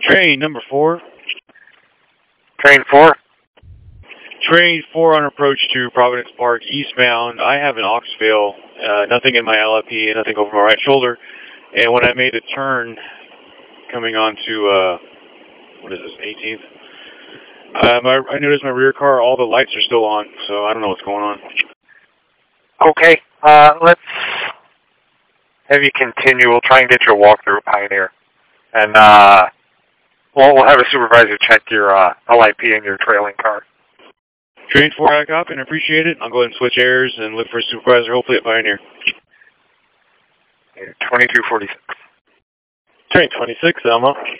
Train number 4. Train 4? Train 4 on approach to Providence Park eastbound. I have an aux fail, nothing in my LFP and nothing over my right shoulder. And when I made a turn coming on to, what is this, 18th? I noticed my rear car, all the lights are still on, so I don't know what's going on. Okay, let's have you continue. We'll try and get you a walkthrough at Pioneer. And we'll have a supervisor check your LIP in your trailing car. Train 4, I copy and appreciate it. I'll go ahead and switch airs and look for a supervisor, hopefully at Pioneer. 2246. Train 26, Elmo.